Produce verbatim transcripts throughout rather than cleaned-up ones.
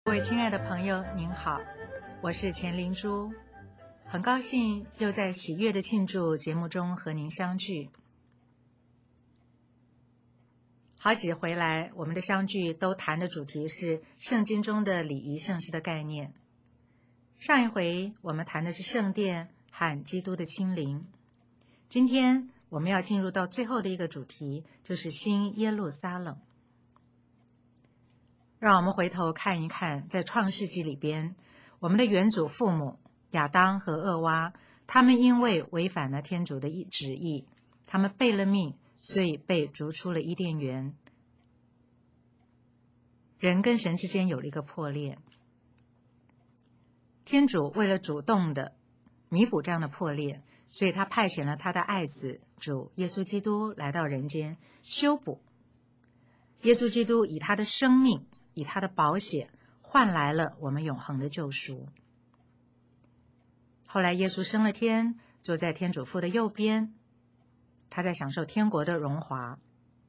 各位亲爱的朋友，您好，我是钱灵珠，很高兴又在喜悦的庆祝节目中和您相聚。好几回来，我们的相聚都谈的主题是圣经中的礼仪圣事的概念。上一回我们谈的是圣殿和基督的亲临，今天我们要进入到最后的一个主题，就是新耶路撒冷。让我们回头看一看，在创世纪里边，我们的原祖父母亚当和厄娃，他们因为违反了天主的旨意，他们背了命，所以被逐出了伊甸园。人跟神之间有了一个破裂，天主为了主动的弥补这样的破裂，所以他派遣了他的爱子主耶稣基督来到人间修补。耶稣基督以他的生命，以他的宝血换来了我们永恒的救赎。后来耶稣升了天，坐在天主父的右边，他在享受天国的荣华。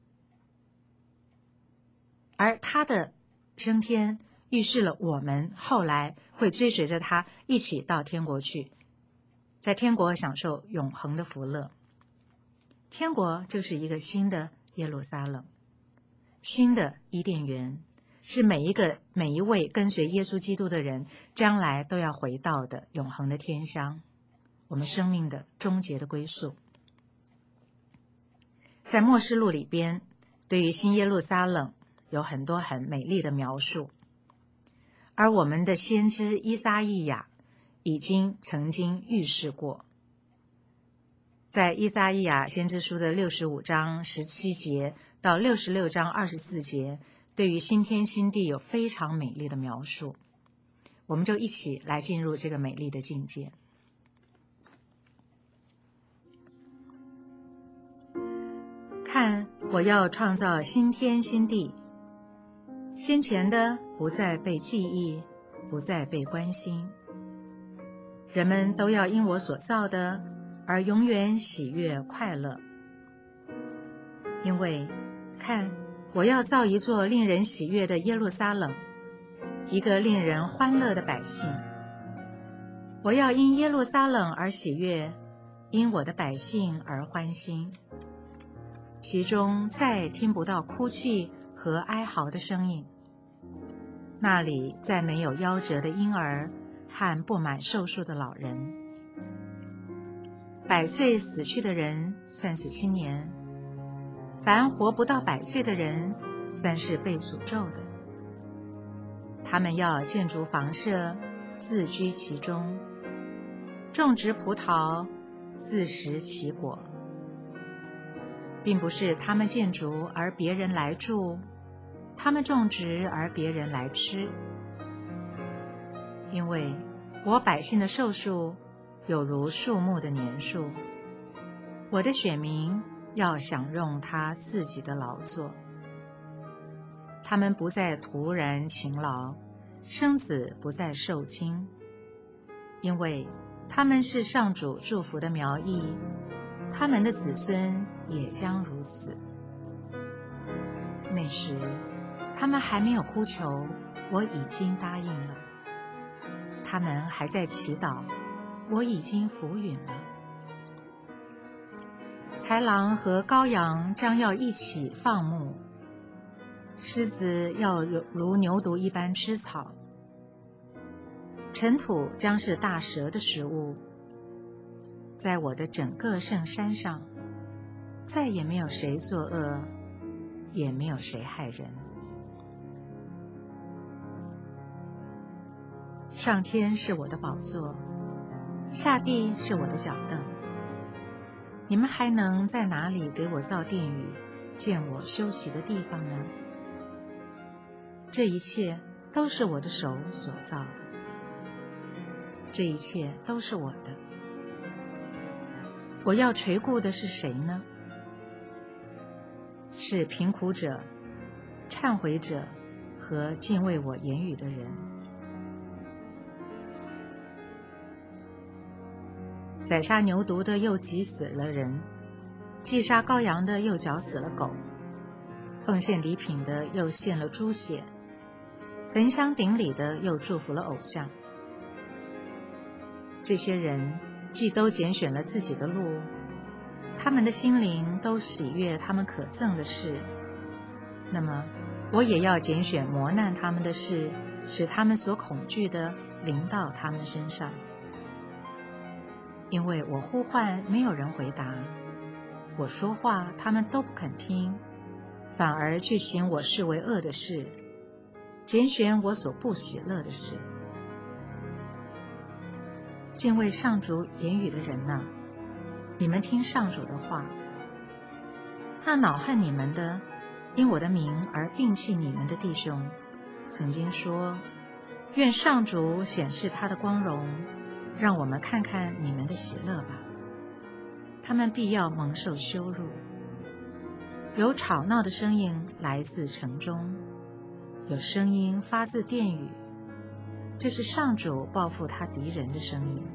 而他的升天预示了我们后来会追随着他一起到天国去，在天国享受永恒的福乐。天国就是一个新的耶路撒冷，新的伊甸园，是每一个每一位跟随耶稣基督的人将来都要回到的永恒的天乡，我们生命的终结的归宿。在默示录里边，对于新耶路撒冷有很多很美丽的描述，而我们的先知依撒意亚已经曾经预示过，在依撒意亚先知书的六十五章十七节到六十六章二十四节，对于新天新地有非常美丽的描述，我们就一起来进入这个美丽的境界。看，我要创造新天新地，先前的不再被记忆，不再被关心，人们都要因我所造的而永远喜悦快乐。因为看，我要造一座令人喜悦的耶路撒冷，一个令人欢乐的百姓。我要因耶路撒冷而喜悦，因我的百姓而欢心。其中再听不到哭泣和哀嚎的声音，那里再没有夭折的婴儿和不满寿数的老人。百岁死去的人算是青年，凡活不到百岁的人算是被诅咒的。他们要建筑房舍，自居其中，种植葡萄，自食其果，并不是他们建筑而别人来住，他们种植而别人来吃。因为我百姓的寿数有如树木的年数，我的选民要享用他自己的劳作。他们不再徒然勤劳，生子不再受惊，因为他们是上主祝福的苗裔，他们的子孙也将如此。那时他们还没有呼求，我已经答应了；他们还在祈祷，我已经俯允了。豺狼和羔羊将要一起放牧，狮子要如牛犊一般吃草，尘土将是大蛇的食物。在我的整个圣山上，再也没有谁作恶，也没有谁害人。上天是我的宝座，下地是我的脚凳。你们还能在哪里给我造殿宇，建我休息的地方呢？这一切都是我的手所造的，这一切都是我的。我要垂顾的是谁呢？是贫苦者、忏悔者和敬畏我言语的人。宰杀牛犊的又挤死了人，祭杀羔羊的又绞死了狗，奉献礼品的又献了猪血， 焚香顶礼的又祝福了偶像。这些人既都拣选了自己的路，他们的心灵都喜悦他们可憎的事，那么我也要拣选磨难他们的事，使他们所恐惧的临到他们身上。因为我呼唤，没有人回答；我说话，他们都不肯听，反而去行我视为恶的事，拣选我所不喜乐的事。敬畏上主言语的人哪，你们听上主的话。那恼恨你们的，因我的名而摒弃你们的弟兄，曾经说：愿上主显示他的光荣，让我们看看你们的喜乐吧。他们必要蒙受羞辱。有吵闹的声音来自城中，有声音发自殿宇，这是上主报复他敌人的声音。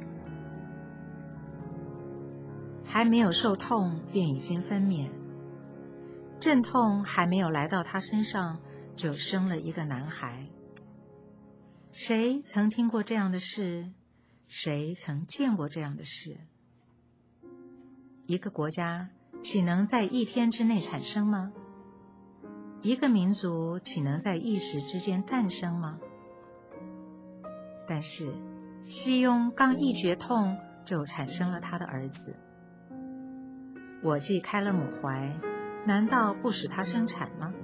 还没有受痛便已经分娩，阵痛还没有来到他身上，就生了一个男孩。谁曾听过这样的事？谁曾见过这样的事？一个国家岂能在一天之内产生吗？一个民族岂能在一时之间诞生吗？但是西雍刚一觉痛，就产生了他的儿子。我既开了母怀，难道不使他生产吗？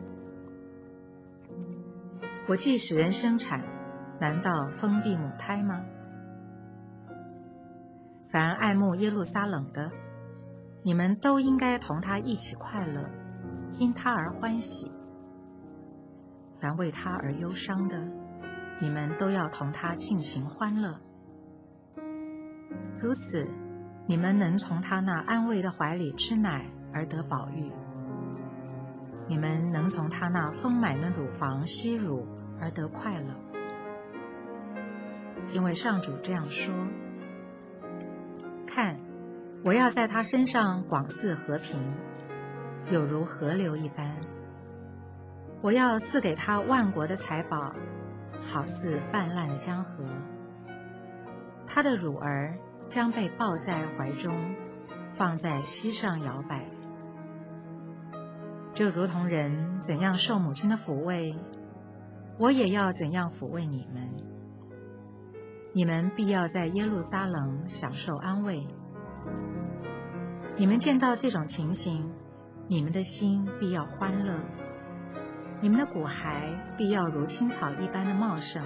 我既使人生产，难道封闭母胎吗？凡爱慕耶路撒冷的，你们都应该同他一起快乐，因他而欢喜；凡为他而忧伤的，你们都要同他尽情欢乐。如此，你们能从他那安慰的怀里吃奶而得饱飫，你们能从他那丰满的乳房吸乳而得快乐。因为上主这样说：看，我要在他身上广赐和平，有如河流一般。我要赐给他万国的财宝，好似泛滥的江河。他的乳儿将被抱在怀中，放在膝上摇摆。就如同人怎样受母亲的抚慰，我也要怎样抚慰你们。你们必要在耶路撒冷享受安慰。你们见到这种情形，你们的心必要欢乐，你们的骨骸必要如青草一般的茂盛。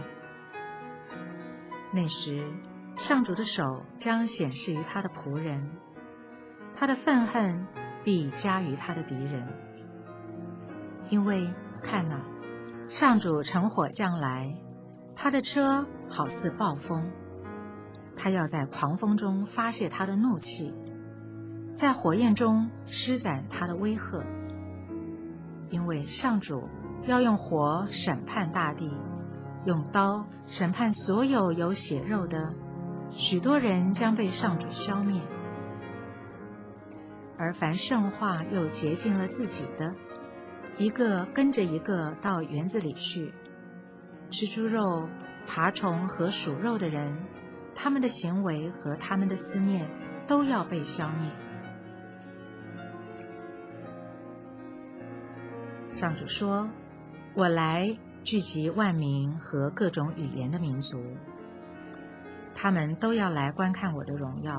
那时，上主的手将显示于他的仆人，他的愤恨必加于他的敌人。因为看哪，上主乘火将来，他的车好似暴风，他要在狂风中发泄他的怒气，在火焰中施展他的威吓。因为上主要用火审判大地，用刀审判所有有血肉的，许多人将被上主消灭。而凡圣化又洁净了自己的，一个跟着一个到园子里去，吃猪肉、爬虫和鼠肉的人，他们的行为和他们的思念都要被消灭。上主说：我来聚集万民和各种语言的民族，他们都要来观看我的荣耀。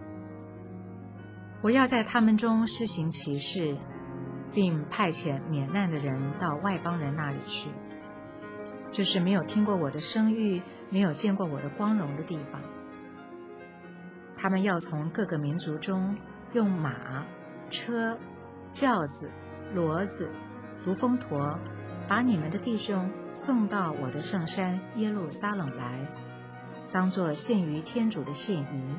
我要在他们中施行奇事，并派遣免难的人到外邦人那里去，就是没有听过我的声誉，没有见过我的光荣的地方。他们要从各个民族中用马、车、轿子、骡子、如风驼，把你们的弟兄送到我的圣山耶路撒冷来，当作献于天主的献仪，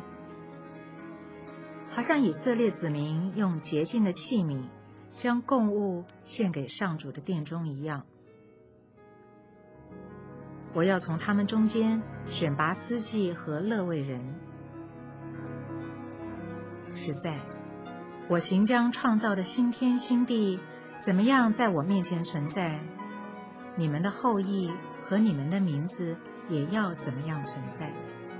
好像以色列子民用洁净的器皿将供物献给上主的殿中一样。我要从他们中间选拔司祭和勒位人。实在，我行将创造的新天新地怎么样在我面前存在，你们的后裔和你们的名字也要怎么样存在。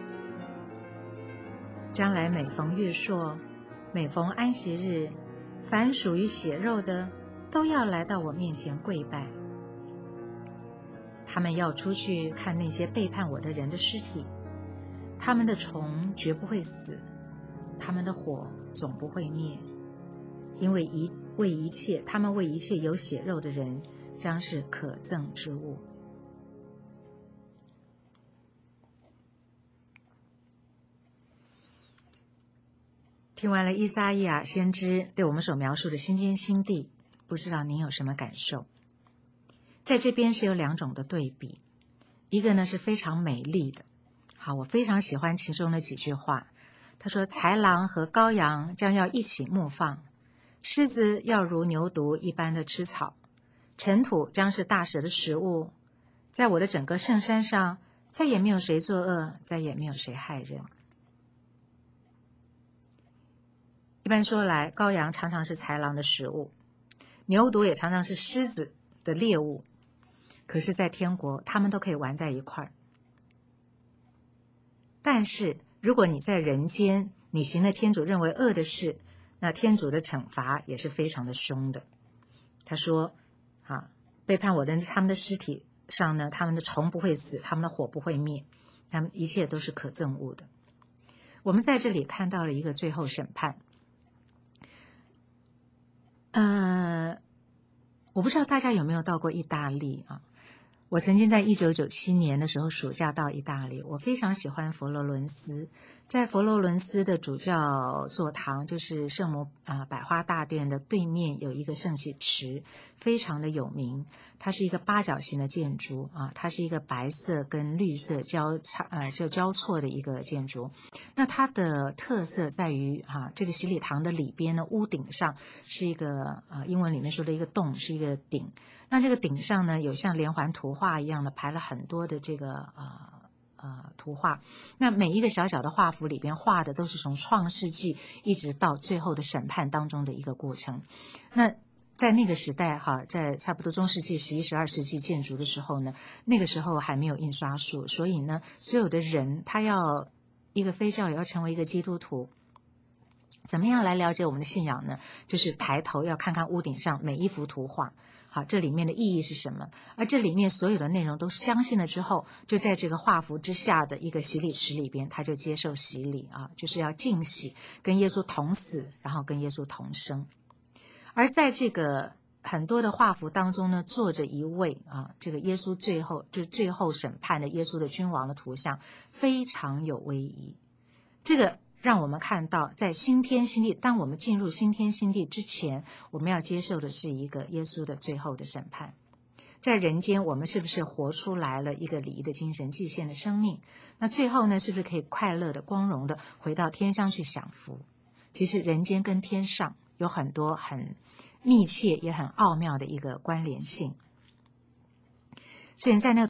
将来每逢月朔，每逢安息日，凡属于血肉的，都要来到我面前跪拜。他们要出去看那些背叛我的人的尸体，他们的虫绝不会死，他们的火总不会灭，因为一为一切他们为一切有血肉的人将是可憎之物。听完了以赛亚先知对我们所描述的新天新地，不知道您有什么感受？在这边是有两种的对比，一个呢是非常美丽的。好，我非常喜欢其中的几句话。他说，豺狼和羔羊将要一起牧放，狮子要如牛犊一般的吃草，尘土将是大蛇的食物。在我的整个圣山上，再也没有谁作恶，再也没有谁害人。一般说来，羔羊常常是豺狼的食物，牛犊也常常是狮子的猎物。可是在天国，他们都可以玩在一块儿。但是如果你在人间，你行了天主认为恶的事，那天主的惩罚也是非常的凶的。他说啊，背叛我的人，他们的尸体上呢，他们的虫不会死，他们的火不会灭，他们一切都是可憎恶的。我们在这里看到了一个最后审判。呃，我不知道大家有没有到过意大利啊？我曾经在一九九七年的时候暑假到意大利，我非常喜欢佛罗伦斯。在佛罗伦斯的主教座堂，就是圣母啊、呃、百花大殿的对面有一个圣喜池，非常的有名。它是一个八角形的建筑啊，它是一个白色跟绿色交叉呃就交错的一个建筑。那它的特色在于啊，这个洗礼堂的里边呢，屋顶上是一个呃英文里面说的一个洞，是一个顶。那这个顶上呢，有像连环图画一样的排了很多的这个呃呃图画。那每一个小小的画幅里边画的都是从创世纪一直到最后的审判当中的一个过程。那在那个时代哈，在差不多中世纪、十一、十二世纪建筑的时候呢，那个时候还没有印刷术，所以呢，所有的人他要一个非教也要成为一个基督徒。怎么样来了解我们的信仰呢？就是抬头要看看屋顶上每一幅图画。好，这里面的意义是什么？而这里面所有的内容都相信了之后，就在这个画幅之下的一个洗礼池里边，他就接受洗礼啊，就是要浸洗，跟耶稣同死，然后跟耶稣同生。而在这个很多的画幅当中呢，坐着一位啊，这个耶稣最后就是最后审判的耶稣的君王的图像，非常有威仪。这个让我们看到，在新天新地，当我们进入新天新地之前，我们要接受的是一个耶稣的最后的审判。在人间，我们是不是活出来了一个礼仪的精神、祭献的生命？那最后呢，是不是可以快乐的、光荣的回到天上去享福？其实人间跟天上有很多很密切也很奥妙的一个关联性。所以在那个